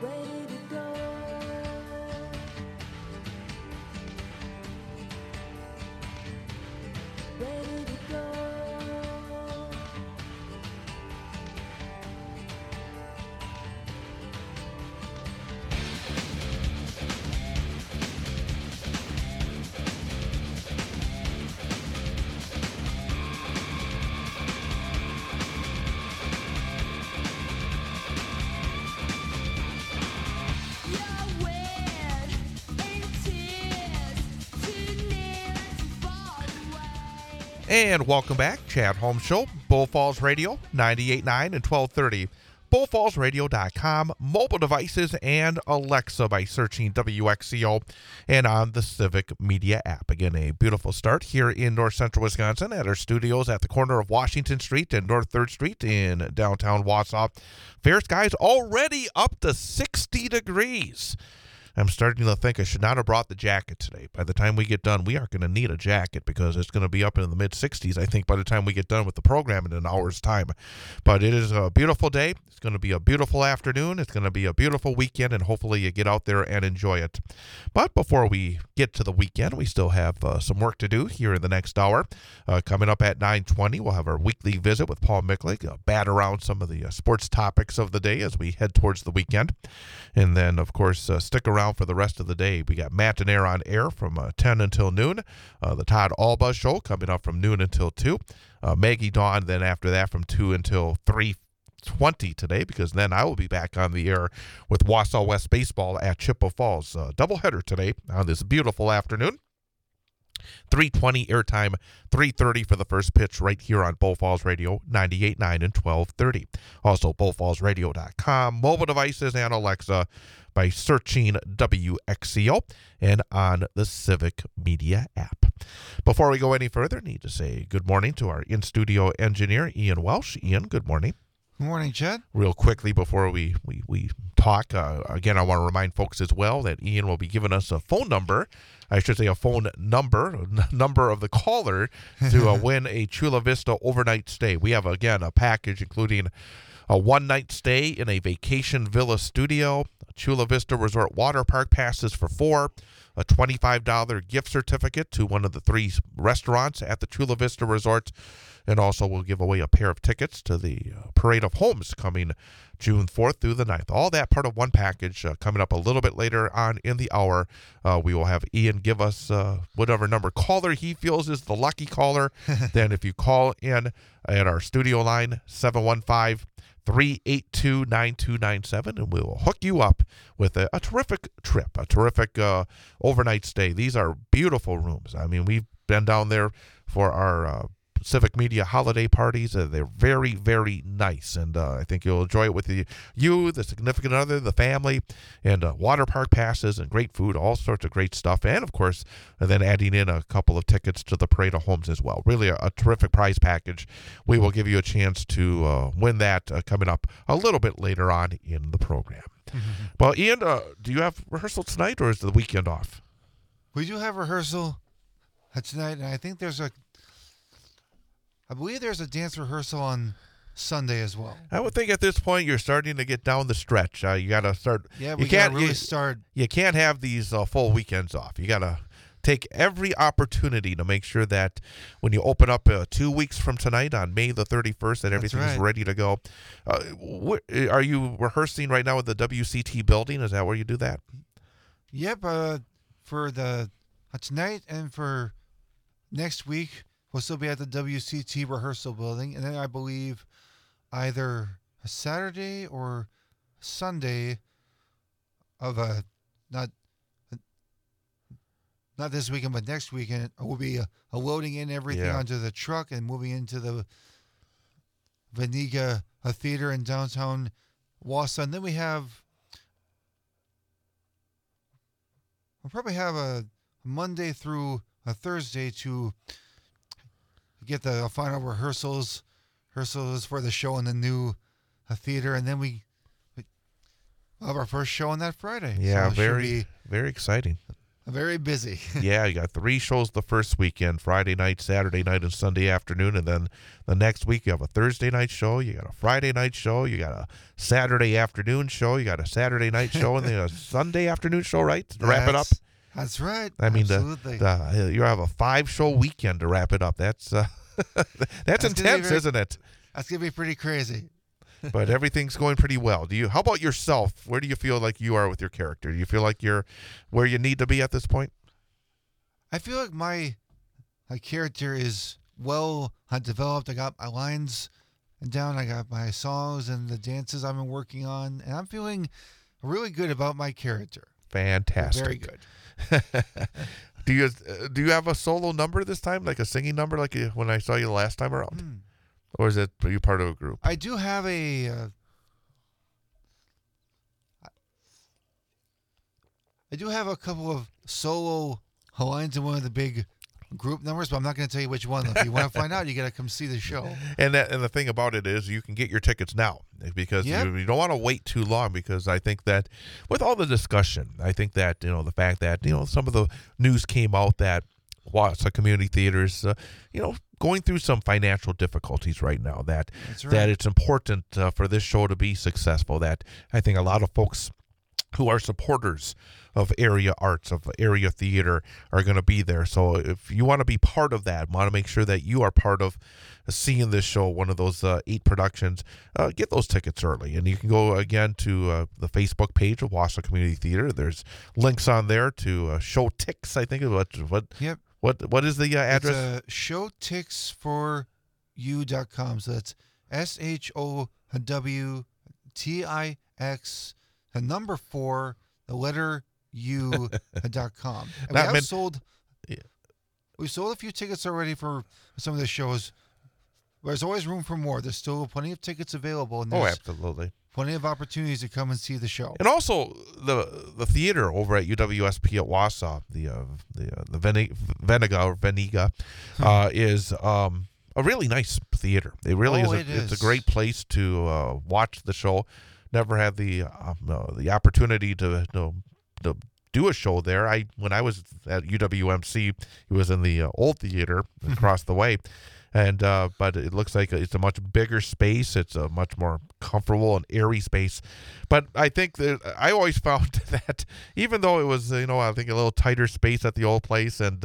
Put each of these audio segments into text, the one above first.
ready to go. Ready to go. You're weird in tears, too near to fall away. And welcome back, Chad Holmes Show, Bull Falls Radio, 98.9 and 1230. BullFallsRadio.com, mobile devices, and Alexa by searching WXCO and on the Civic Media app. Again, a beautiful start here in north central Wisconsin at our studios at the corner of Washington Street and North 3rd Street in downtown Wausau. Fair skies already up to 60 degrees. I'm starting to think I should not have brought the jacket today. By the time we get done, we are going to need a jacket because it's going to be up in the mid-60s, I think, by the time we get done with the program in an hour's time. But it is a beautiful day. It's going to be a beautiful afternoon. It's going to be a beautiful weekend, and hopefully you get out there and enjoy it. But before we get to the weekend, we still have some work to do here in the next hour. Coming up at 9:20, we'll have our weekly visit with Paul Micklig, bat around some of the sports topics of the day as we head towards the weekend. And then, of course, stick around for the rest of the day. We got Matt and Air on air from 10 until noon. The Todd Alba Show coming up from noon until 2. Maggie Dawn then after that from 2 until 3:20 today, because then I will be back on the air with Wausau West Baseball at Chippewa Falls. Doubleheader today on this beautiful afternoon. 3:20 airtime, 3:30 for the first pitch right here on Bull Falls Radio, 98.9 and 1230. Also, BullFallsRadio.com, mobile devices, and Alexa by searching WXCO and on the Civic Media app. Before we go any further, I need to say good morning to our in-studio engineer, Ian Welsh. Ian, good morning. Good morning, Chad. Real quickly before we talk, again, I want to remind folks as well that Ian will be giving us a phone number. I should say a phone number of the caller to win a Chula Vista overnight stay. We have, again, a package including a one-night stay in a vacation villa studio, Chula Vista Resort Water Park passes for 4, a $25 gift certificate to one of the 3 restaurants at the Chula Vista Resort, and also we'll give away a pair of tickets to the Parade of Homes coming June 4th through the 9th. All that part of one package. Coming up a little bit later on in the hour, we will have Ian give us whatever number caller he feels is the lucky caller. Then if you call in at our studio line, 715-382-9297, and we will hook you up with a terrific trip, a terrific overnight stay. These are beautiful rooms. I mean, we've been down there for our Civic Media holiday parties. They're very, very nice, and I think you'll enjoy it with the significant other, the family, and water park passes and great food, all sorts of great stuff, and of course, then adding in a couple of tickets to the Parade of Homes as well. Really a terrific prize package. We will give you a chance to win that coming up a little bit later on in the program. Mm-hmm. Well, Ian, do you have rehearsal tonight, or is the weekend off? We do have rehearsal tonight, and I believe there's a dance rehearsal on Sunday as well. I would think at this point you're starting to get down the stretch. You got to start. Yeah, we got to really start. You can't have these full weekends off. You got to take every opportunity to make sure that when you open up 2 weeks from tonight on May the 31st, that everything is ready to go. Are you rehearsing right now at the WCT building? Is that where you do that? Yep. For the tonight and for next week, we'll still be at the WCT rehearsal building, and then I believe either a Saturday or Sunday of not this weekend, but next weekend, we'll be loading in everything onto the truck and moving into the Veniga Theater in downtown Wausau. And then we'll probably have a Monday through a Thursday to get the final rehearsals for the show in the new theater, and then we have our first show on that Friday. Yeah, so very exciting. Very busy. Yeah, you got 3 shows the first weekend, Friday night, Saturday night, and Sunday afternoon. And then the next week you have a Thursday night show, you got a Friday night show, you got a Saturday afternoon show, you got a Saturday night show, and then a Sunday afternoon show, right? To wrap it up. That's right. I mean, Absolutely. you have a 5-show weekend to wrap it up. That's that's intense, isn't it? That's going to be pretty crazy. But everything's going pretty well. How about yourself? Where do you feel like you are with your character? Do you feel like you're where you need to be at this point? I feel like my character is well developed. I got my lines down. I got my songs and the dances I've been working on, and I'm feeling really good about my character. Fantastic. Very good. Do you have a solo number this time, like a singing number, like when I saw you the last time around, or is it are you part of a group? I do have a couple of solo lines in one of the big group numbers, but I'm not going to tell you which one. If you want to find out, you got to come see the show. And the thing about it is you can get your tickets now because you don't want to wait too long, because I think that with all the discussion, I think that, the fact that, some of the news came out that Wausau Community Theaters, going through some financial difficulties right now, that it's important for this show to be successful, that I think a lot of folks who are supporters of area arts, of area theater, are going to be there. So if you want to be part of that, want to make sure that you are part of seeing this show, one of those 8 productions, get those tickets early. And you can go again to the Facebook page of Wausau Community Theater. There's links on there to show ticks, I think. Yep. What is the address? It's showtixforyou.com. So that's SHOWTIX, the number 4, the letter U.com. And we sold a few tickets already for some of the shows. There's always room for more. There's still plenty of tickets available. And there's absolutely. Plenty of opportunities to come and see the show. And also the theater over at UWSP at Wausau, the Veniga, is a really nice theater. It really is. It's a great place to watch the show. Never had the opportunity to do a show there. When I was at UWMC, it was in the old theater across the way. And but it looks like it's a much bigger space. It's a much more comfortable and airy space. But I think that I always found that even though it was, I think a little tighter space at the old place, and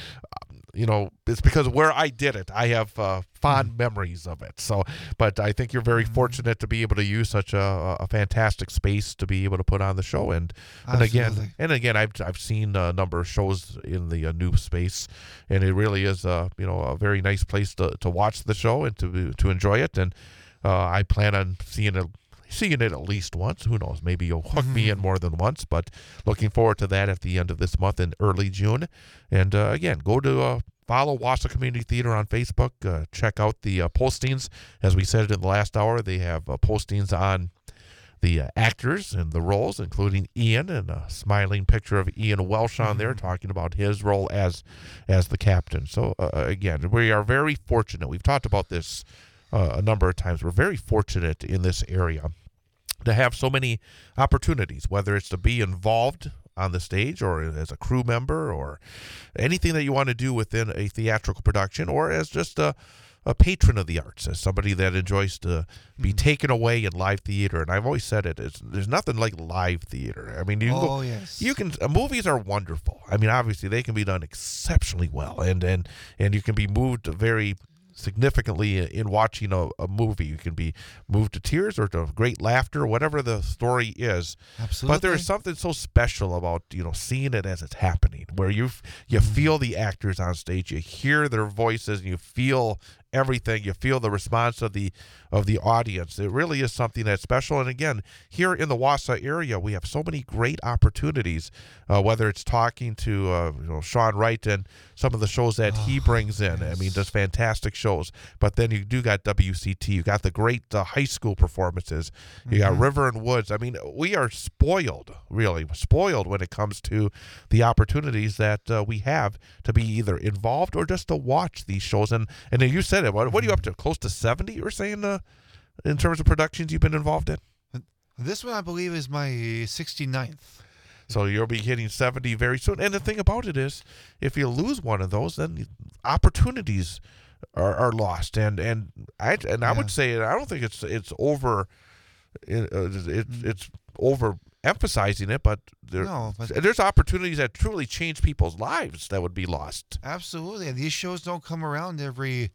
it's because where I did it, I have fond memories of it. So, but I think you're very fortunate to be able to use such a fantastic space to be able to put on the show. And again, I've seen a number of shows in the new space, and it really is a very nice place to watch the show and to enjoy it. And I plan on seeing it at least once. Who knows? Maybe you'll hook me in more than once, but looking forward to that at the end of this month in early June. And again, go to follow Wausau Community Theater on Facebook. Check out the postings. As we said in the last hour, they have postings on the actors and the roles, including Ian, and a smiling picture of Ian Welsh on there talking about his role as the captain. So again, we are very fortunate. We've talked about this a number of times. We're very fortunate in this area to have so many opportunities, whether it's to be involved on the stage or as a crew member or anything that you want to do within a theatrical production, or as just a patron of the arts, as somebody that enjoys to be taken away in live theater. And I've always said there's nothing like live theater. I mean, movies are wonderful. I mean, obviously they can be done exceptionally well, and you can be moved very significantly in watching a movie. You can be moved to tears or to great laughter, whatever the story is. Absolutely. But there is something so special about seeing it as it's happening, where you feel the actors on stage, you hear their voices, and you feel everything. You feel the response of the audience. It really is something that's special. And again, here in the Wausau area, we have so many great opportunities. Whether it's talking to Sean Wright and some of the shows that he brings in. Yes. I mean, just fantastic shows. But then you do got WCT. You got the great high school performances. You got River and Woods. I mean, we are spoiled, really spoiled when it comes to the opportunities that we have to be either involved or just to watch these shows. And then you said it. What are you up to? Close to 70, you were saying, in terms of productions you've been involved in? This one, I believe, is my 69th. So you'll be hitting 70 very soon. And the thing about it is, if you lose one of those, then opportunities are lost. And I would say I don't think it's over. It's overemphasizing it, but there's opportunities that truly change people's lives that would be lost. Absolutely, and these shows don't come around every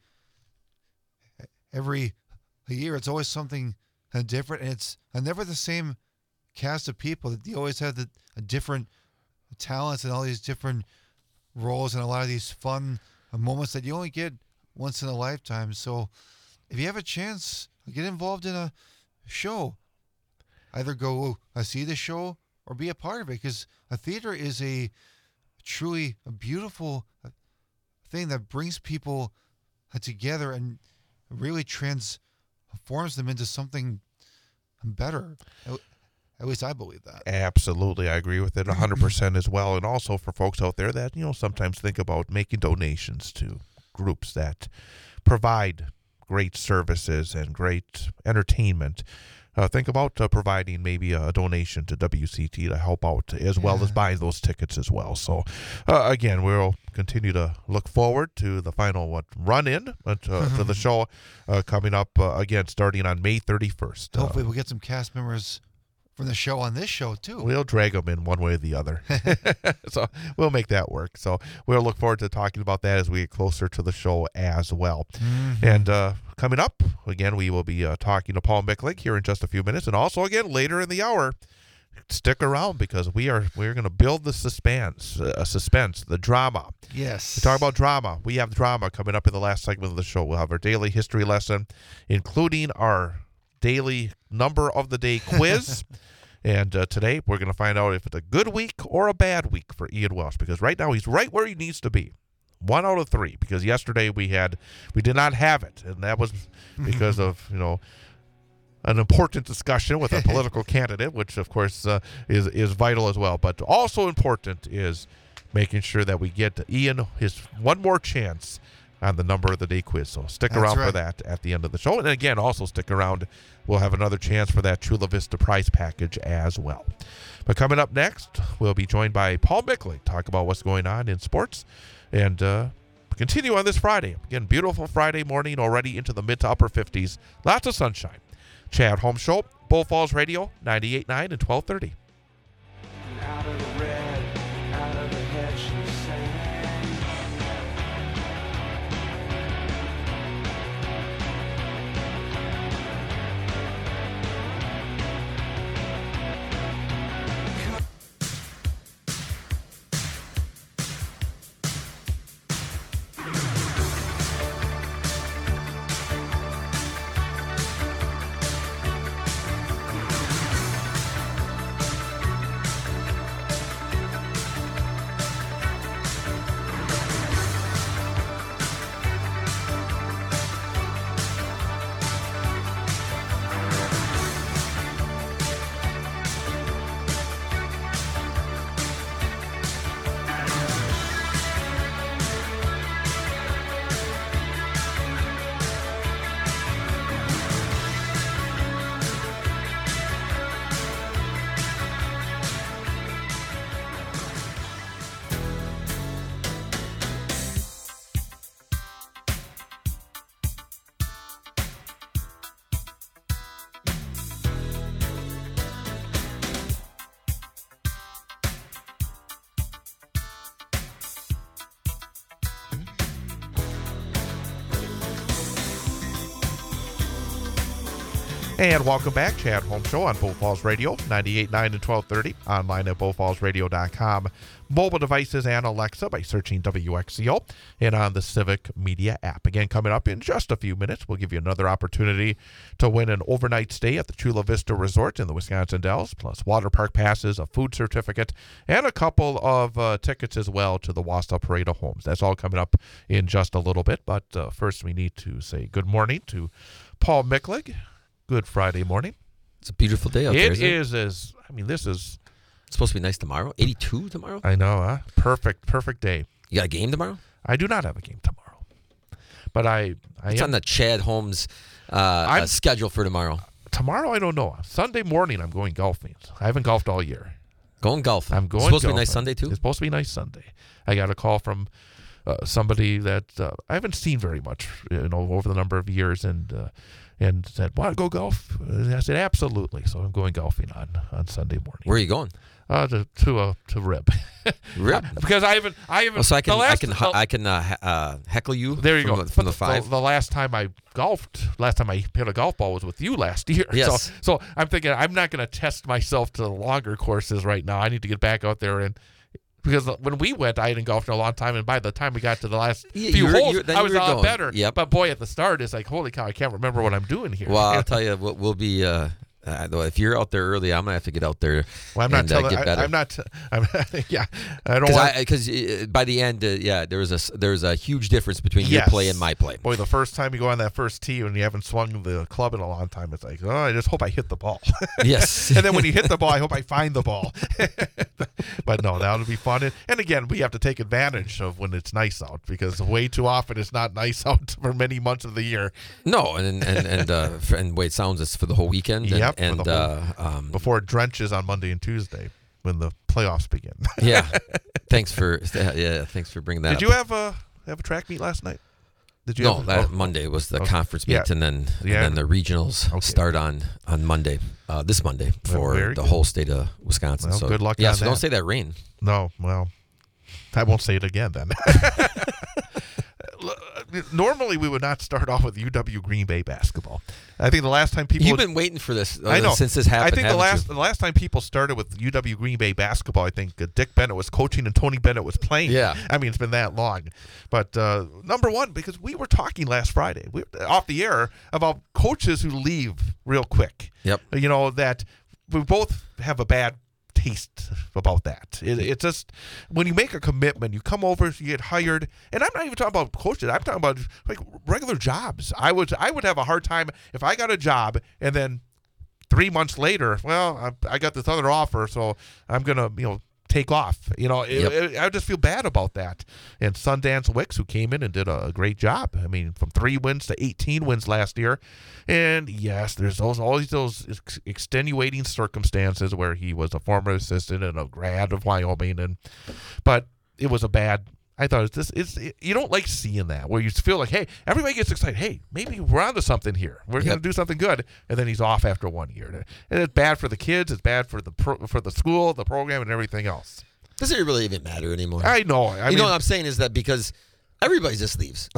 year. It's always something different, and it's never the same cast of people. You always have a different talents and all these different roles and a lot of these fun moments that you only get once in a lifetime. So if you have a chance, get involved in a show. Either go see the show or be a part of it, because a theater is truly a beautiful thing that brings people together and really transforms them into something better. At least I believe that. Absolutely. I agree with it 100% as well. And also for folks out there that, sometimes think about making donations to groups that provide great services and great entertainment. Think about providing maybe a donation to WCT to help out, as well as buying those tickets as well. So, again, we'll continue to look forward to the final run-in to the show coming up, again, starting on May 31st. Hopefully we'll get some cast members from the show on this show, too. We'll drag them in one way or the other. So we'll make that work. So we'll look forward to talking about that as we get closer to the show as well. And coming up, again, we will be talking to Paul Micklig here in just a few minutes. And also, again, later in the hour, stick around because we're going to build the suspense, the drama. Yes. We talk about drama. We have drama coming up in the last segment of the show. We'll have our daily history lesson, including our daily number of the day quiz. And today we're going to find out if it's a good week or a bad week for Ian Welsh, because right now he's right where he needs to be. 1 out of 3, because yesterday we did not have it, and that was because of an important discussion with a political candidate, which of course is vital as well. But also important is making sure that we get Ian his one more chance on the number of the day quiz. So stick around for that at the end of the show. And again, also stick around. We'll have another chance for that Chula Vista prize package as well. But coming up next, we'll be joined by Paul Micklig, talk about what's going on in sports, and continue on this Friday. Again, beautiful Friday morning, already into the mid to upper 50s. Lots of sunshine. Chad Holmes Show, Bull Falls Radio, 98.9 and 1230. Out of the red, out of the head, she's saying. And welcome back, Chad Holmes Show on Bull Falls Radio, 98.9 and 1230, online at bullfallsradio.com, mobile devices and Alexa by searching WXCO, and on the Civic Media app. Again, coming up in just a few minutes, we'll give you another opportunity to win an overnight stay at the Chula Vista Resort in the Wisconsin Dells, plus water park passes, a food certificate, and a couple of tickets as well to the Wassa Parade of Homes. That's all coming up in just a little bit, but first we need to say good morning to Paul Micklig. Good Friday morning. It's a beautiful day out there. This is It's supposed to be nice tomorrow. 82 tomorrow? I know, huh? Perfect day. You got a game tomorrow? I do not have a game tomorrow. But It's on the Chad Holmes schedule for tomorrow. Tomorrow, I don't know. Sunday morning, I'm going golfing. I haven't golfed all year. Going golfing. I'm going. It's supposed to be a golfing. nice Sunday too. It's supposed to be a nice Sunday. I got a call from somebody that I haven't seen very much, over the number of years, and said, "Want to go golf?" And I said, "Absolutely." So I'm going golfing on Sunday morning. Where are you going? To Rib. Rib. Because I haven't. Oh, so I can heckle you. There you from go. From the But five. The last time I hit a golf ball was with you last year. Yes. So I'm thinking I'm not going to test myself to the longer courses right now. I need to get back out there because when we went, I hadn't golfed in a long time, and by the time we got to the last few holes, I was a lot better. Yep. But boy, at the start, it's like, holy cow, I can't remember what I'm doing here. Well, I'll tell you, we'll be. If you're out there early, I'm gonna have to get out there. Well, I'm not and, telling. get better. I'm not. Yeah, I don't want. Because by the end, there's a huge difference between your play and my play. Boy, the first time you go on that first tee and you haven't swung the club in a long time, it's like, oh, I just hope I hit the ball. Yes. And then when you hit the ball, I hope I find the ball. But no, that'll be fun. And again, we have to take advantage of when it's nice out, because way too often it's not nice out for many months of the year. No, and way it sounds, it's for the whole weekend. Yep, and for the before it drenches on Monday and Tuesday when the playoffs begin. Yeah. Thanks for bringing that Did up. you have a track meet last night? Did you? No, Monday was the conference meet, yeah. and then the regionals start on Monday, this Monday for very the good. whole state of Wisconsin. Well, so good luck Yeah, on so don't that. say that rain. No, well, I won't say it again then. Normally, we would not start off with UW Green Bay basketball. I think the last time people You've been waiting for this. I know since this happened. I think the last time people started with UW Green Bay basketball, I think Dick Bennett was coaching and Tony Bennett was playing. Yeah. I mean, it's been that long. But number one, because we were talking last Friday off the air about coaches who leave real quick. Yep. That we both have a bad taste about that. It's just when you make a commitment, you come over, you get hired, and I'm not even talking about coaches. I'm talking about like regular jobs. I would have a hard time if I got a job and then 3 months later, well, I got this other offer, so I'm gonna take off. I just feel bad about that. And Sundance Wicks, who came in and did a great job. I mean, from 3 wins to 18 wins last year. And yes, there's always those extenuating circumstances where he was a former assistant and a grad of Wyoming, but it was a bad. I thought you don't like seeing that where you feel like, hey, everybody gets excited. Hey, maybe we're onto something here. We're going to do something good, and then he's off after 1 year, and it's bad for the kids. It's bad for the school, the program, and everything else. Does it really even matter anymore? I know. I mean, what I'm saying is that because everybody just leaves.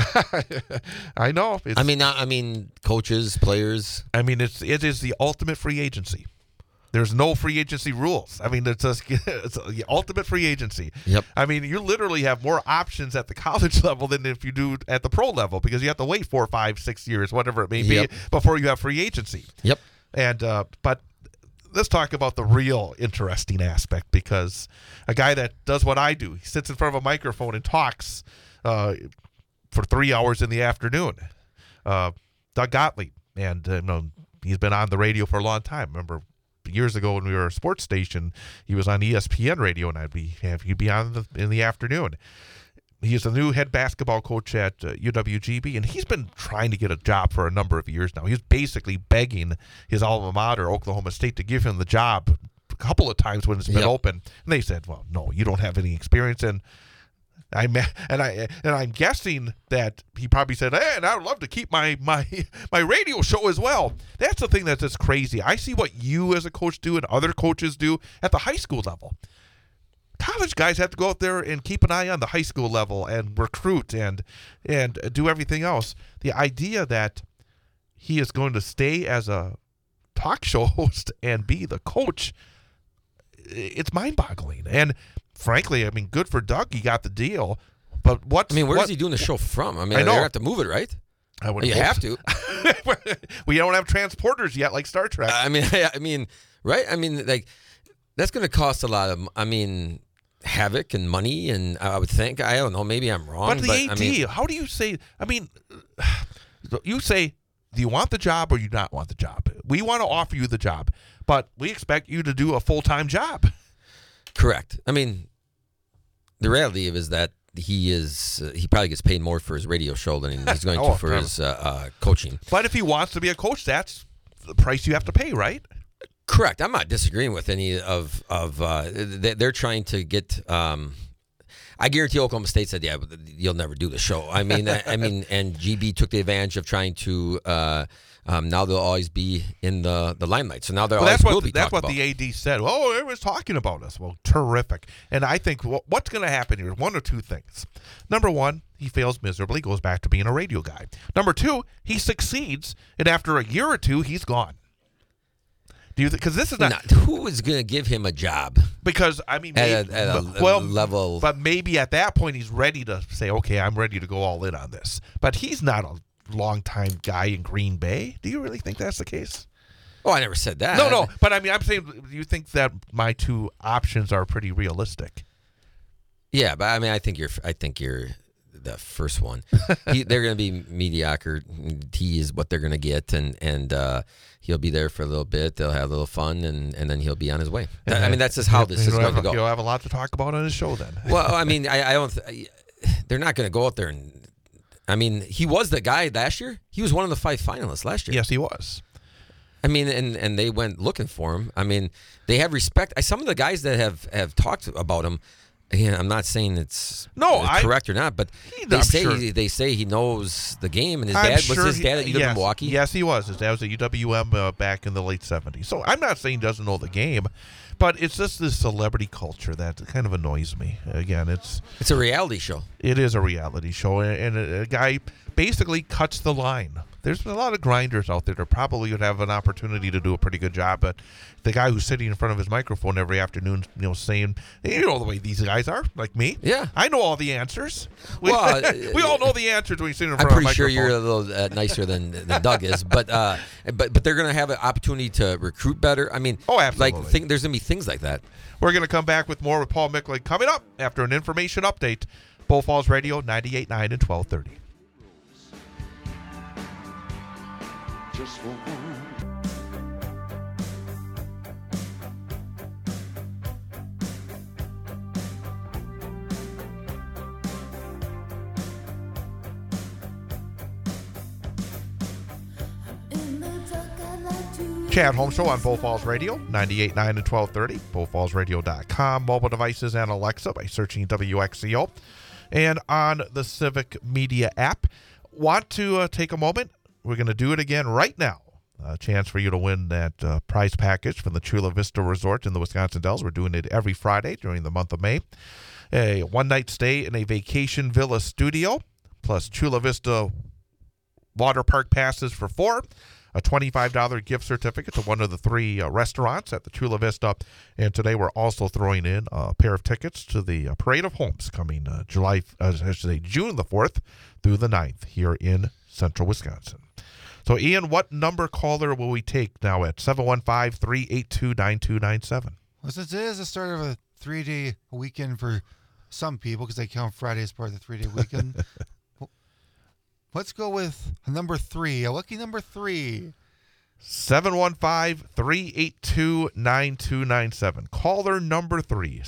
I know. I mean, coaches, players. I mean, it is the ultimate free agency. There's no free agency rules. I mean, it's the ultimate free agency. Yep. I mean, you literally have more options at the college level than if you do at the pro level, because you have to wait 4, 5, 6 years, whatever it may be, before you have free agency. Yep. And but let's talk about the real interesting aspect, because a guy that does what I do, he sits in front of a microphone and talks for 3 hours in the afternoon. Doug Gottlieb, and he's been on the radio for a long time. Remember, years ago when we were a sports station, he was on ESPN radio, and he'd be on in the afternoon. He's the new head basketball coach at UWGB, and he's been trying to get a job for a number of years now. He's basically begging his alma mater, Oklahoma State, to give him the job a couple of times when it's been open. And they said, "Well, no, you don't have any experience." And I'm guessing that he probably said, "Hey, and I would love to keep my radio show as well." That's the thing that's just crazy. I see what you as a coach do and other coaches do at the high school level. College guys have to go out there and keep an eye on the high school level and recruit and do everything else. The idea that he is going to stay as a talk show host and be the coach, it's mind-boggling. And frankly, I mean, good for Doug. He got the deal. But where's he doing the show from? I mean, I know. you have to move it, right? I would You have to. We don't have transporters yet, like Star Trek. I mean, right? I mean, like, that's going to cost a lot of, havoc and money, and I would think, I don't know, maybe I'm wrong. But the AD, how do you say? I mean, you say, do you want the job or you not want the job? We want to offer you the job, but we expect you to do a full-time job. Correct. I mean, the reality of it is that he probably gets paid more for his radio show than he's going to for his coaching. But if he wants to be a coach, that's the price you have to pay, right? Correct. I'm not disagreeing with any of they're trying to get. I guarantee Oklahoma State said, "Yeah, you'll never do the show." I mean, and GB took the advantage of trying to. Now they'll always be in the limelight. So now they'll always will be. That's talked what about. the AD said. Oh, it was talking about us. Well, terrific. And I think what's going to happen here is one or two things. Number one, he fails miserably, goes back to being a radio guy. Number two, he succeeds, and after a year or two, he's gone. Do you? Because this is not who is going to give him a job? Because I mean, At a level. But maybe at that point he's ready to say, "Okay, I'm ready to go all in on this." But he's not a longtime guy in Green Bay. Do you really think that's the case? Oh, I never said that. No. But I mean, I'm saying, do you think that my two options are pretty realistic? Yeah, but I mean, I think you're the first one. They're going to be mediocre. He is what they're going to get, and he'll be there for a little bit. They'll have a little fun, and then he'll be on his way. I mean, that's just how this is going to go. You'll have a lot to talk about on his show then. Well, I mean, I don't. They're not going to go out there and. I mean, he was the guy last year. He was one of the 5 finalists last year. Yes, he was. I mean, and they went looking for him. I mean, they have respect. Some of the guys that have talked about him. Again, I'm not saying it's correct or not, but they say he knows the game, and his dad was his dad at UW Milwaukee. Yes, he was. His dad was at UWM back in the late '70s. So I'm not saying he doesn't know the game, but it's just this celebrity culture that kind of annoys me. Again, it's a reality show. It is a reality show, and a guy basically cuts the line. There's a lot of grinders out there that probably would have an opportunity to do a pretty good job, but the guy who's sitting in front of his microphone every afternoon, saying, you know the way these guys are, like me. Yeah. I know all the answers. We all know the answers when you're sitting in front of a microphone. I'm pretty sure you're a little nicer than Doug is, but they're going to have an opportunity to recruit better. I mean, absolutely. There's going to be things like that. We're going to come back with more with Paul Mickling coming up after an information update. Bull Falls Radio, 98.9 and 1230. Just for one. Chad Holmes Show on Bull Falls Radio, 98.9 and 1230, bullfallsradio.com, mobile devices and Alexa by searching WXCO, and on the Civic Media app. Want to take a moment? We're going to do it again right now. A chance for you to win that prize package from the Chula Vista Resort in the Wisconsin Dells. We're doing it every Friday during the month of May. A one-night stay in a vacation villa studio, plus Chula Vista water park passes for 4. A $25 gift certificate to one of the 3 restaurants at the Chula Vista. And today we're also throwing in a pair of tickets to the Parade of Homes coming June the 4th through the 9th here in central Wisconsin. So, Ian, what number caller will we take now at 715-382-9297? Well, since it is the start of a 3-day weekend for some people, because they count Friday as part of the 3-day weekend, let's go with number 3, a lucky number 3. 715-382-9297. Caller number 3,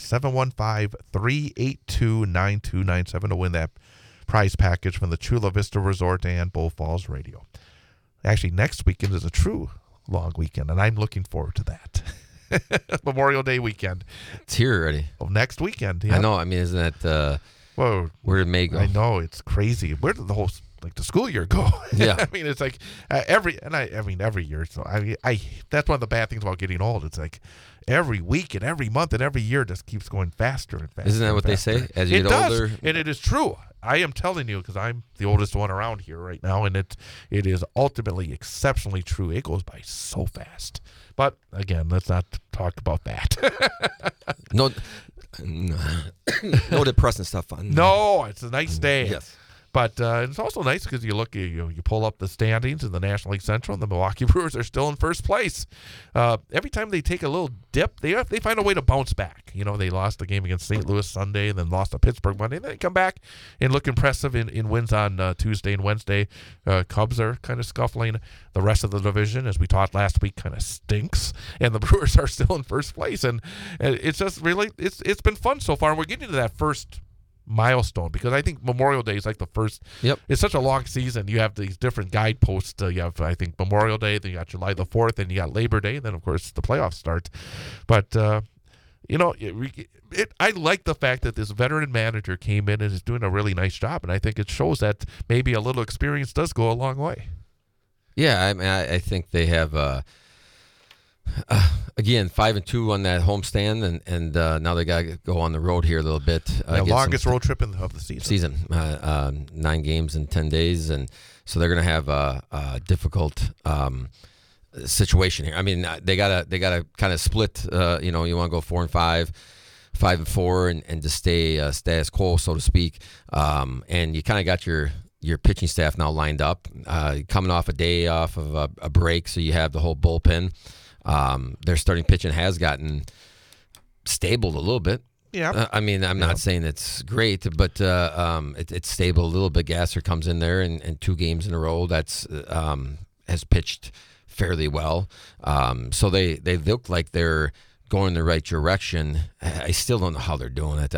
715-382-9297 to win that prize package from the Chula Vista Resort and Bull Falls Radio. Actually, next weekend is a true long weekend, and I'm looking forward to that. Memorial Day weekend. It's here already. Oh, next weekend. Yeah. I know. I mean, isn't that whoa? Where did May go? I know, it's crazy. Where did the whole the school year go? Yeah. I mean, it's like every year. So I that's one of the bad things about getting old. It's like every week and every month and every year just keeps going faster and faster. Isn't that what faster. they say? As you get older, and it is true. I am telling you, because I'm the oldest one around here right now, and it is ultimately exceptionally true. It goes by so fast. But again, let's not talk about that. No depressing stuff on. No, it's a nice day. Yes. But it's also nice because you look, you pull up the standings in the National League Central, and the Milwaukee Brewers are still in first place. Every time they take a little dip, they find a way to bounce back. You know, they lost the game against St. Louis Sunday, and then lost to Pittsburgh Monday. And then they come back and look impressive in wins on Tuesday and Wednesday. Cubs are kind of scuffling. The rest of the division, as we talked last week, kind of stinks, and the Brewers are still in first place. And it's just really, it's been fun so far. And we're getting to that first milestone, because I think Memorial Day is like the first. Yep. It's such a long season. You have these different guideposts. You have, I think, Memorial Day, then you got July the 4th, and you got Labor Day, and then, of course, the playoffs start. But, I like the fact that this veteran manager came in and is doing a really nice job, and I think it shows that maybe a little experience does go a long way. Yeah, I mean, I think they have, again, 5-2 on that homestand, and now they got to go on the road here a little bit. The longest road trip of the season. 9 games in 10 days, and so they're going to have a difficult situation here. I mean, they gotta kind of split. You want to go 4-5. 5-4, and just stay status quo, so to speak. And you kind of got your pitching staff now lined up, coming off a day off of a break, so you have the whole bullpen. Their starting pitching has gotten stabled a little bit. Yeah. I mean, I'm not saying it's great, but it's stable a little bit. Gasser comes in there and 2 games in a row that's has pitched fairly well. So they look like they're going in the right direction. I still don't know how they're doing it.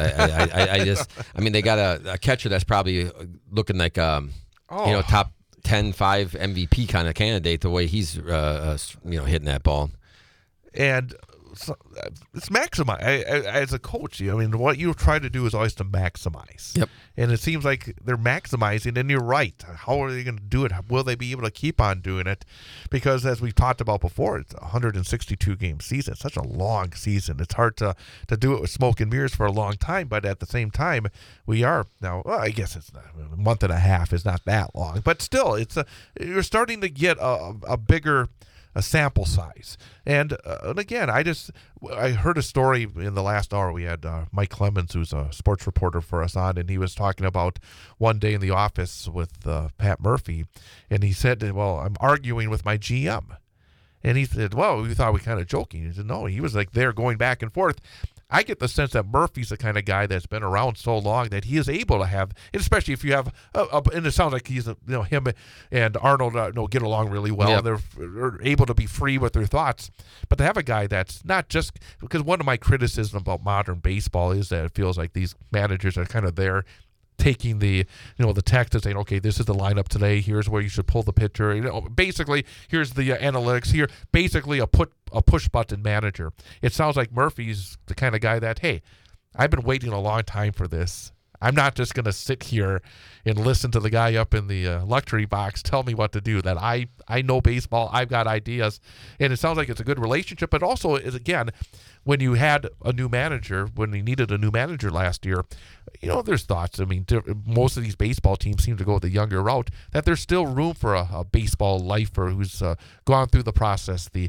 I mean, they got a catcher that's probably looking like top 10, 5 MVP kind of candidate, the way he's hitting that ball. And so, it's maximize. As a coach, I mean, what you try to do is always to maximize. Yep. And it seems like they're maximizing, and you're right. How are they going to do it? Will they be able to keep on doing it? Because as we've talked about before, it's a 162-game season. It's such a long season. It's hard to do it with smoke and mirrors for a long time, but at the same time, we are now, I guess it's not, a month and a half is not that long, but still, you're starting to get a bigger sample size. And again, I heard a story in the last hour. We had Mike Clemens, who's a sports reporter for us on, and he was talking about one day in the office with Pat Murphy, and he said, well, I'm arguing with my GM. And he said, well, we thought we kind of joking. He said, no, he was like there going back and forth. I get the sense that Murphy's the kind of guy that's been around so long that he is able to have, especially if you have, and it sounds like he's, him and Arnold get along really well. Yep. They're able to be free with their thoughts. But to have a guy that's not just, because one of my criticisms about modern baseball is that it feels like these managers are kind of there taking the text and saying, okay, this is the lineup today. Here's where you should pull the pitcher. Basically, here's the analytics. Here, basically a push button manager. It sounds like Murphy's the kind of guy that, hey, I've been waiting a long time for this. I'm not just going to sit here and listen to the guy up in the luxury box tell me what to do. That I know baseball. I've got ideas, and it sounds like it's a good relationship. But also, is again, when you had a new manager, when you needed a new manager last year, there's thoughts. I mean, most of these baseball teams seem to go the younger route, that there's still room for a baseball lifer who's gone through the process, the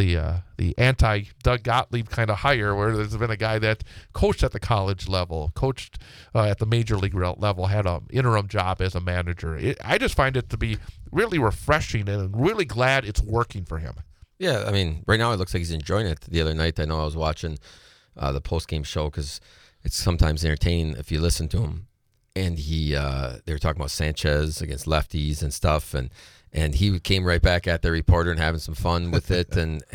anti-Doug Gottlieb kind of hire, where there's been a guy that coached at the college level, coached at the major league level, had an interim job as a manager. I just find it to be really refreshing, and I'm really glad it's working for him. Yeah, I mean, right now it looks like he's enjoying it. The other night, I know I was watching the post-game show because it's sometimes entertaining if you listen to him. And they were talking about Sanchez against lefties and stuff, and he came right back at the reporter and having some fun with it,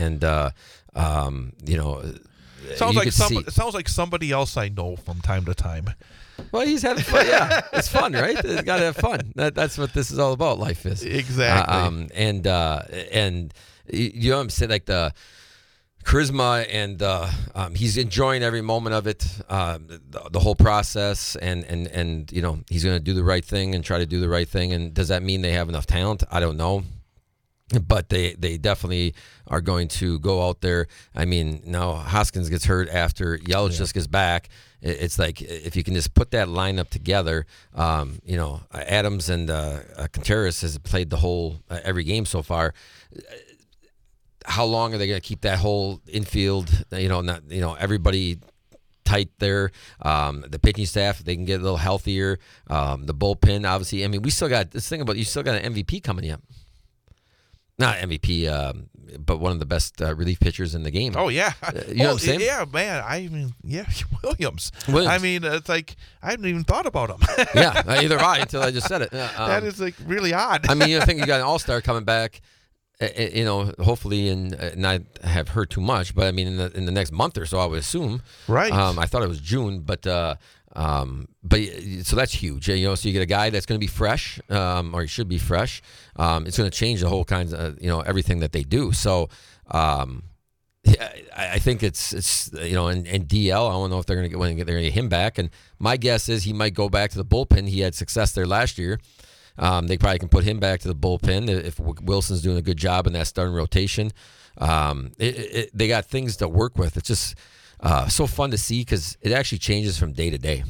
It sounds like somebody else I know from time to time. Well, he's having fun. Yeah, it's fun, right? You got to have fun. That's what this is all about. Life is Exactly. And I'm saying, like the charisma, and he's enjoying every moment of it, the whole process, and he's going to do the right thing and try to do the right thing. And does that mean they have enough talent? I don't know. But they definitely are going to go out there. I mean, now Hoskins gets hurt after Yelich just gets back. It's like if you can just put that lineup together, Adams and Contreras has played the whole every game so far. How long are they going to keep that whole infield? Everybody tight there. The pitching staff, they can get a little healthier. The bullpen, obviously. I mean, we still got this thing about you still got an MVP coming up. Not MVP, but one of the best relief pitchers in the game. Oh, yeah. You know what I'm saying? Yeah, man. Williams. Williams. I mean, it's like I hadn't even thought about him. Yeah, either I until I just said it. That is like really odd. I mean, you think you got an all-star coming back, hopefully, and not have heard too much, but I mean, in the next month or so, I would assume. Right. I thought it was June, but so that's huge. So you get a guy that's going to be fresh, or he should be fresh. It's going to change the whole kinds of everything that they do. So. I think it's and DL. I don't know if they're going to get him back. And my guess is he might go back to the bullpen. He had success there last year. They probably can put him back to the bullpen if Wilson's doing a good job in that starting rotation. They got things to work with. It's just so fun to see because it actually changes from day to day.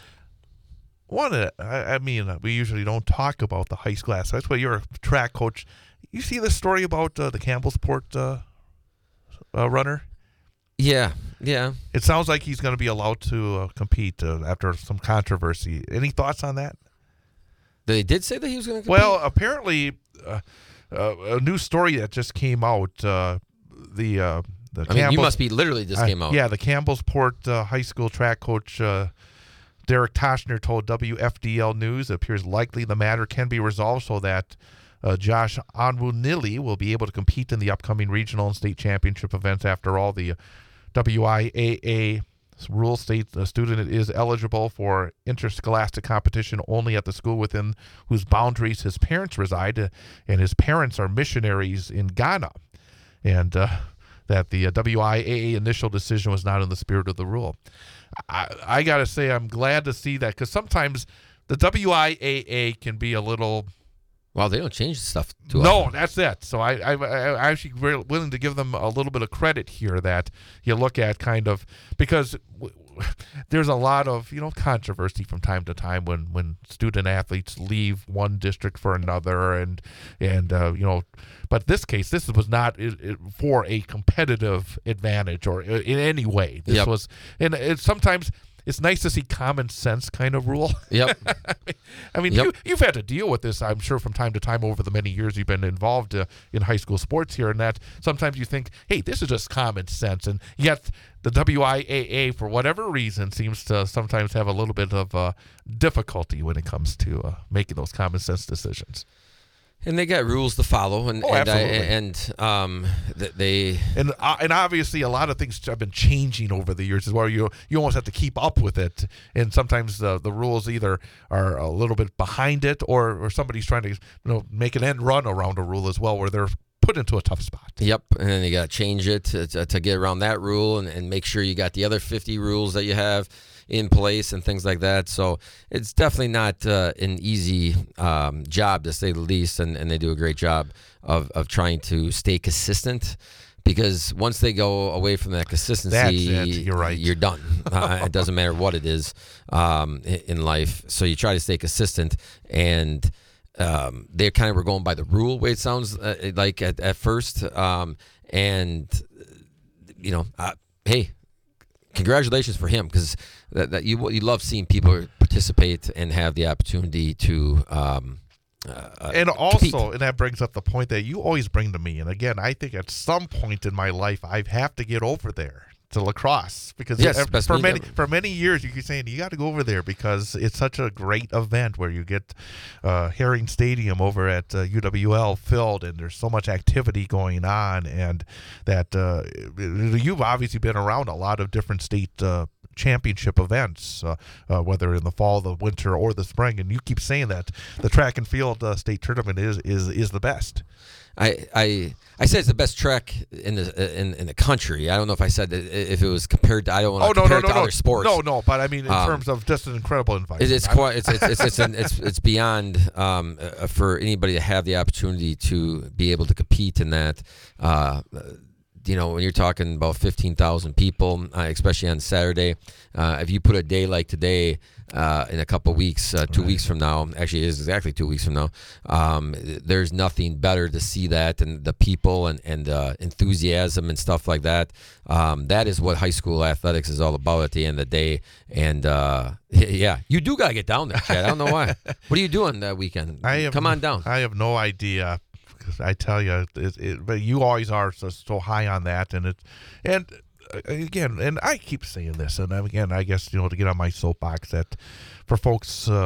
We usually don't talk about the high school aspects, but you're a track coach. You see the story about the Campbellsport runner? Yeah. It sounds like he's going to be allowed to compete after some controversy. Any thoughts on that? They did say that he was going to compete? Well, apparently, a new story that just came out. You must be literally just came out. Yeah, the Campbellsport high school track coach Derek Toshner told WFDL News it appears likely the matter can be resolved so that Josh Onwunili will be able to compete in the upcoming regional and state championship events. After all, the WIAA rule states a student is eligible for interscholastic competition only at the school within whose boundaries his parents reside, and his parents are missionaries in Ghana. And that the WIAA initial decision was not in the spirit of the rule. I got to say, I'm glad to see that because sometimes the WIAA can be a little... Well, they don't change stuff too No, often. that's it. So I'm actually willing to give them a little bit of credit here that you look at kind of because there's a lot of controversy from time to time when student athletes leave one district for another and but this case this was not for a competitive advantage or in any way. This was, and sometimes. It's nice to see common sense kind of rule. Yep. I mean, you've had to deal with this, I'm sure, from time to time over the many years you've been involved in high school sports here, and that sometimes you think, hey, this is just common sense, and yet the WIAA, for whatever reason, seems to sometimes have a little bit of difficulty when it comes to making those common sense decisions. And they got rules to follow, and absolutely. And obviously a lot of things have been changing over the years as well. You almost have to keep up with it, and sometimes the rules either are a little bit behind it, or somebody's trying to make an end run around a rule as well, where they're put into a tough spot. Yep, and then you got to change it to get around that rule, and make sure you got the other 50 rules that you have in place and things like that. So it's definitely not an easy job, to say the least, and they do a great job of trying to stay consistent, because once they go away from that consistency, that's it. You're right. You're done. It doesn't matter what it is in life. So you try to stay consistent, and they kind of were going by the rule, way it sounds like at first. Hey, congratulations for him, because that you love seeing people participate and have the opportunity to and also compete. And that brings up the point that you always bring to me, and again, I think at some point in my life I have to get over there to lacrosse, because for many years you keep saying you got to go over there because it's such a great event where you get Herring Stadium over at UWL filled, and there's so much activity going on, and that you've obviously been around a lot of different state championship events, whether in the fall, the winter, or the spring, and you keep saying that the track and field state tournament is the best. I said it's the best track in the country. I don't know if I said that if it was compared to. I don't want to compare it to other sports. No, but I mean in terms of just an incredible environment. It's beyond for anybody to have the opportunity to be able to compete in that. When you're talking about 15,000 people, especially on Saturday, if you put a day like today in a couple of weeks, 2 weeks from now, actually it is exactly 2 weeks from now, there's nothing better to see that, and the people and enthusiasm and stuff like that. That is what high school athletics is all about at the end of the day. And yeah, you do got to get down there, Chad. I don't know why. What are you doing that weekend? Come on down. I have no idea. I tell you, but you always are so high on that, and again, and I keep saying this, and again, I guess to get on my soapbox that for folks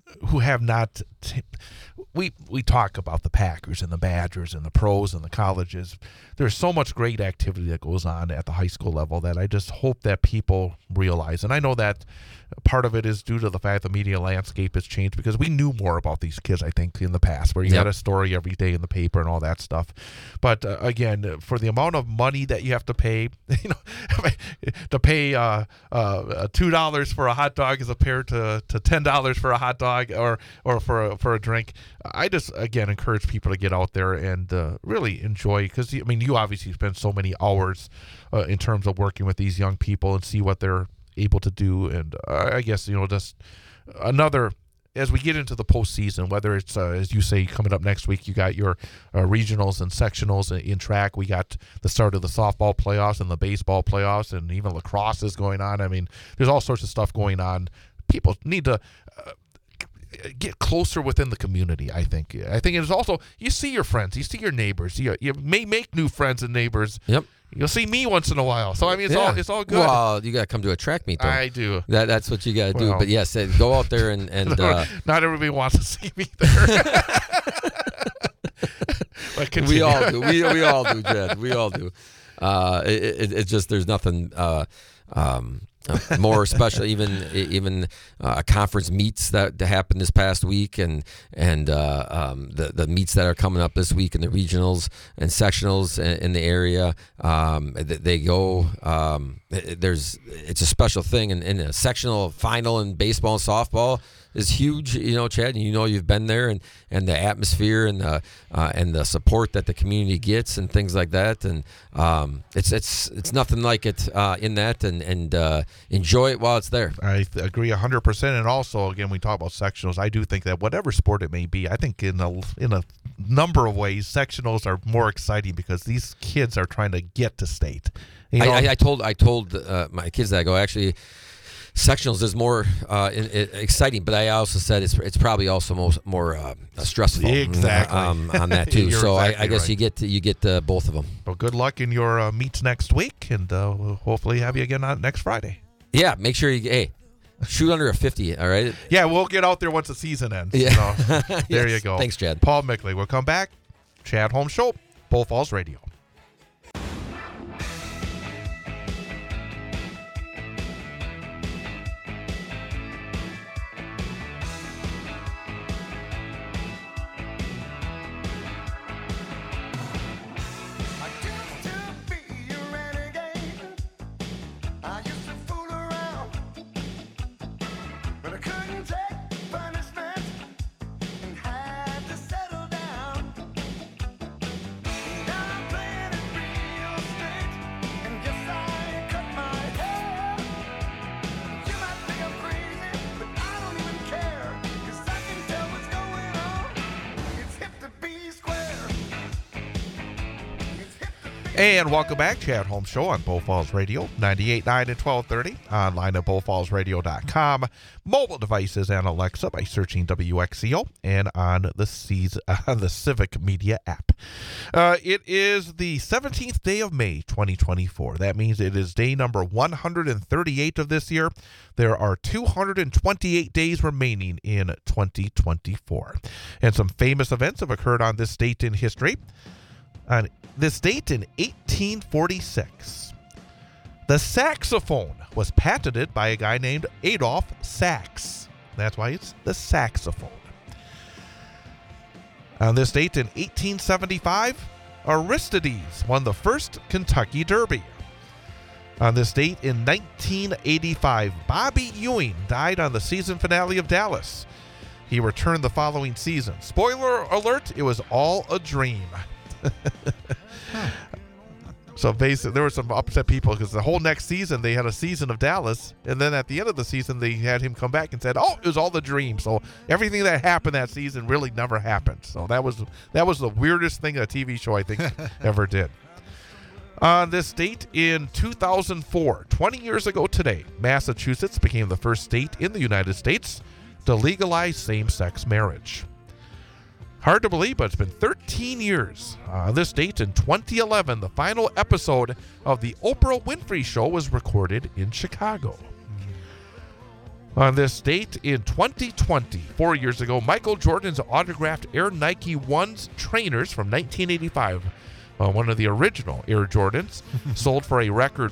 who have not. We talk about the Packers and the Badgers and the pros and the colleges. There's so much great activity that goes on at the high school level that I just hope that people realize. And I know that part of it is due to the fact the media landscape has changed, because we knew more about these kids, I think, in the past, where you had a story every day in the paper and all that stuff. But again, for the amount of money that you have to pay, to pay $2 for a hot dog as compared to $10 for a hot dog or for a drink, I just again encourage people to get out there and really enjoy, because I mean, you obviously spend so many hours in terms of working with these young people and see what they're able to do. And I guess, just another, as we get into the postseason, whether it's as you say, coming up next week, you got your regionals and sectionals in track. We got the start of the softball playoffs and the baseball playoffs, and even lacrosse is going on. I mean, there's all sorts of stuff going on. People need to get closer within the community. I think it is also, you see your friends, you see your neighbors, you may make new friends and neighbors. Yep. You'll see me once in a while. So I mean, it's all good. Well, you got to come to a track meet, though. I do. That's what you got to do. Well, But yes, go out there and not everybody wants to see me there. But continue. We all do. We all do, Jed. We all do. It's just, there's nothing more special. Even conference meets that happened this past week, and the meets that are coming up this week, and the regionals and sectionals in the area. They go. It's a special thing, and a sectional final in baseball and softball is huge, Chad. And you've been there, and the atmosphere and the support that the community gets and things like that. And it's nothing like it in that, and enjoy it while it's there. I agree 100%. And also, again, we talk about sectionals. I do think that whatever sport it may be, I think in a number of ways, sectionals are more exciting because these kids are trying to get to state. I told my kids that, I go, actually, sectionals is more exciting, but I also said it's probably also more stressful. Exactly. On that too. So exactly I guess right. you get both of them. Well, good luck in your meets next week, and we'll hopefully have you again on next Friday. Yeah, make sure you shoot under a 50. All right. Yeah, we'll get out there once the season ends. Yeah. There Yes. you go. Thanks, Chad. Paul Mickley. We'll come back. Chad Holmes Show, Bull Falls Radio. I used to be a renegade. I used to fool around, but I couldn't take punishment and had to settle down. Now I'm playing it real straight, and yes, I cut my hair. You might think I'm crazy, but I don't even care, 'cause I can tell what's going on. It's hip to be square. And welcome back, Chad Holmes Show on Bull Falls Radio, 98.9 and 1230, online at bullfallsradio.com, mobile devices and Alexa by searching WXCO, and on the Civic Media app. It is the 17th day of May, 2024. That means it is day number 138 of this year. There are 228 days remaining in 2024. And some famous events have occurred on this date in history. On this date in 1846, the saxophone was patented by a guy named Adolph Sax. That's why it's the saxophone. On this date in 1875, Aristides won the first Kentucky Derby. On this date in 1985, Bobby Ewing died on the season finale of Dallas. He returned the following season. Spoiler alert, it was all a dream. So basically, there were some upset people because the whole next season they had a season of Dallas, and then at the end of the season they had him come back and said, "Oh, it was all the dream." So everything that happened that season really never happened. So that was the weirdest thing a TV show I think ever did. On this date in 2004, 20 years ago today, Massachusetts became the first state in the United States to legalize same-sex marriage. Hard to believe, but it's been 13 years. On this date in 2011, the final episode of The Oprah Winfrey Show was recorded in Chicago. On this date in 2020, 4 years ago, Michael Jordan's autographed Air Nike 1s trainers from 1985, one of the original Air Jordans, sold for a record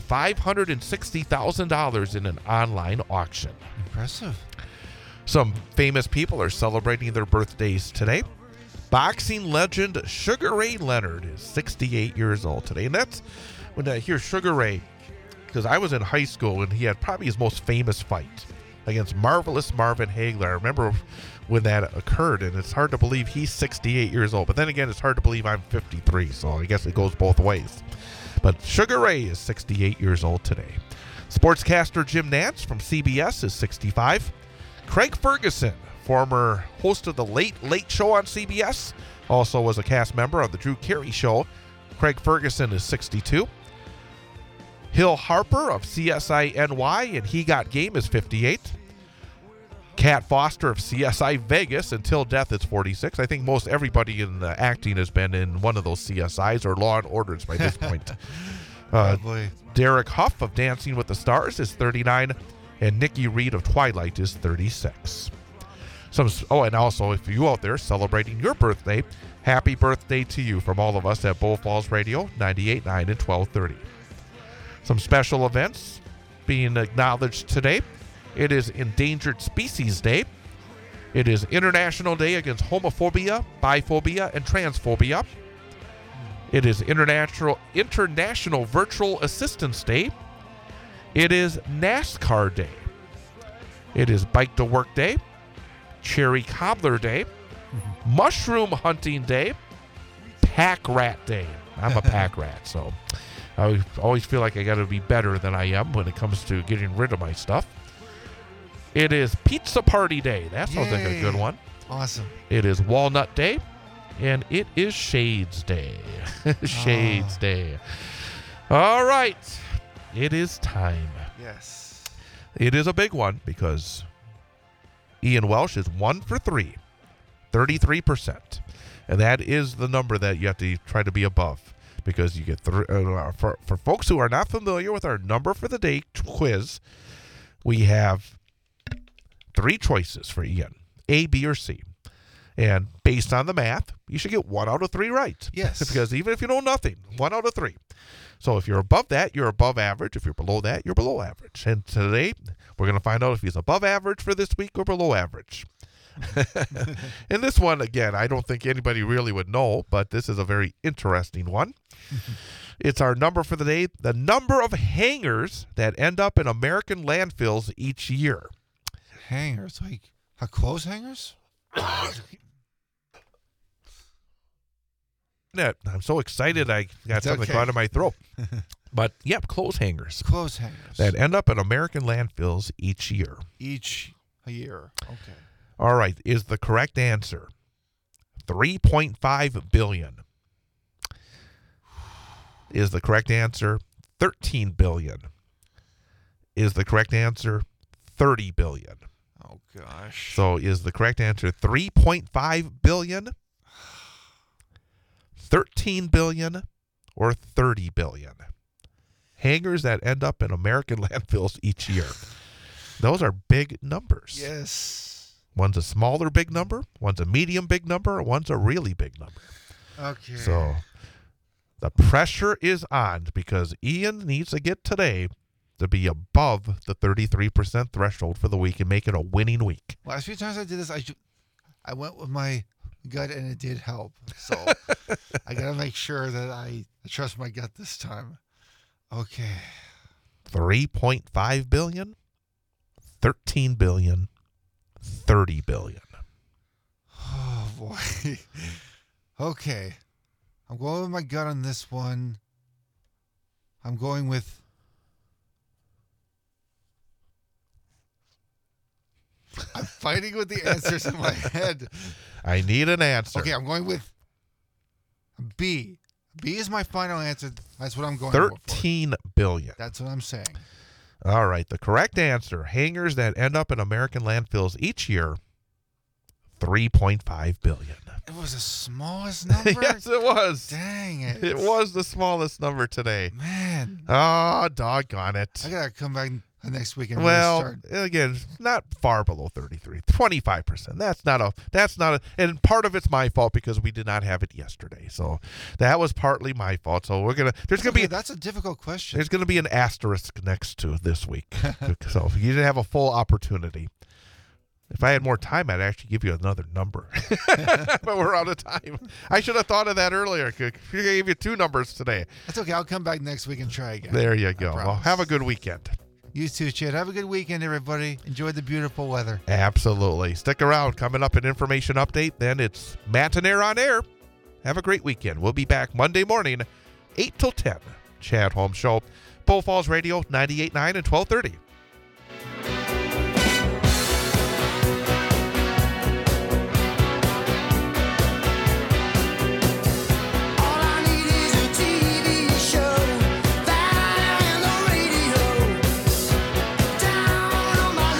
$560,000 in an online auction. Impressive. Some famous people are celebrating their birthdays today. Boxing legend Sugar Ray Leonard is 68 years old today. And that's when I hear Sugar Ray, because I was in high school and he had probably his most famous fight against Marvelous Marvin Hagler. I remember when that occurred, and it's hard to believe he's 68 years old. But then again, it's hard to believe I'm 53, so I guess it goes both ways. But Sugar Ray is 68 years old today. Sportscaster Jim Nantz from CBS is 65. Craig Ferguson, former host of the Late Late Show on CBS, also was a cast member of the Drew Carey Show. Craig Ferguson is 62. Hill Harper of CSI NY and He Got Game is 58. Kat Foster of CSI Vegas, Until Death is 46. I think most everybody in acting has been in one of those CSIs or Law and Orders by this point. Probably. Derek Huff of Dancing with the Stars is 39, and Nikki Reed of Twilight is 36. And also, if you out there celebrating your birthday, happy birthday to you from all of us at Bull Falls Radio, 98.9 and 1230. Some special events being acknowledged today. It is Endangered Species Day. It is International Day Against Homophobia, Biphobia, and Transphobia. It is International Virtual Assistance Day. It is NASCAR Day. It is Bike to Work Day, Cherry Cobbler Day, Mushroom Hunting Day, Pack Rat Day. I'm a pack rat, so I always feel like I got to be better than I am when it comes to getting rid of my stuff. It is Pizza Party Day. That sounds like a good one. Awesome. It is Walnut Day, and it is Shades Day. Shades Day. All right. It is time. Yes. It is a big one because Ian Welsh is 1 for 3, 33%. And that is the number that you have to try to be above. Because you get for folks who are not familiar with our number for the day quiz, we have 3 choices for Ian, A, B, or C. And based on the math, you should get 1 out of 3 right. Yes. Because even if you know nothing, 1 out of 3. So if you're above that, you're above average. If you're below that, you're below average. And today, we're going to find out if he's above average for this week or below average. And this one, again, I don't think anybody really would know, but this is a very interesting one. It's our number for the day, the number of hangers that end up in American landfills each year. Hangers, like clothes hangers? I'm so excited I got It's something okay. go out of my throat. But, yep, clothes hangers Clothes hangers. that end up in American landfills each year. Each a year. Okay. All right, is the correct answer 3.5 billion? Is the correct answer 13 billion? Is the correct answer 30 billion? Oh, gosh. So is the correct answer 3.5 billion, 13 billion, or 30 billion? Hangers that end up in American landfills each year. Those are big numbers. Yes. One's a smaller big number, one's a medium big number, one's a really big number. Okay. So the pressure is on because Ian needs to get today to be above the 33% threshold for the week and make it a winning week. Last few times I did this, I went with my gut and it did help. So I got to make sure that I trust my gut this time. Okay. 3.5 billion, 13 billion, 30 billion. Oh, boy. Okay. I'm going with my gut on this one. I'm going with... I'm fighting with the answers in my head. I need an answer. Okay, I'm going with B. B is my final answer. That's what I'm going for. 13 billion. That's what I'm saying. All right. The correct answer, hangers that end up in American landfills each year, 3.5 billion. It was the smallest number? Yes, it was. Dang it. It was the smallest number today. Man. Oh, doggone it. I got to come back next weekend. Well, Really again, not far below 33, 25%. That's not a, and part of it's my fault because we did not have it yesterday. So that was partly my fault. So that's a difficult question. there's going to be an asterisk next to this week. So you didn't have a full opportunity. If I had more time, I'd actually give you another number. But we're out of time. I should have thought of that earlier. I gave you 2 numbers today. That's okay. I'll come back next week and try again. There you I go. Well, promise. have a good weekend. You too, Chad. Have a good weekend, everybody. Enjoy the beautiful weather. Absolutely. Stick around. Coming up, an information update. Then it's Matt and Air on Air. Have a great weekend. We'll be back Monday morning, 8 till 10. Chad Holmes Show. Bull Falls Radio, 98.9 and 1230.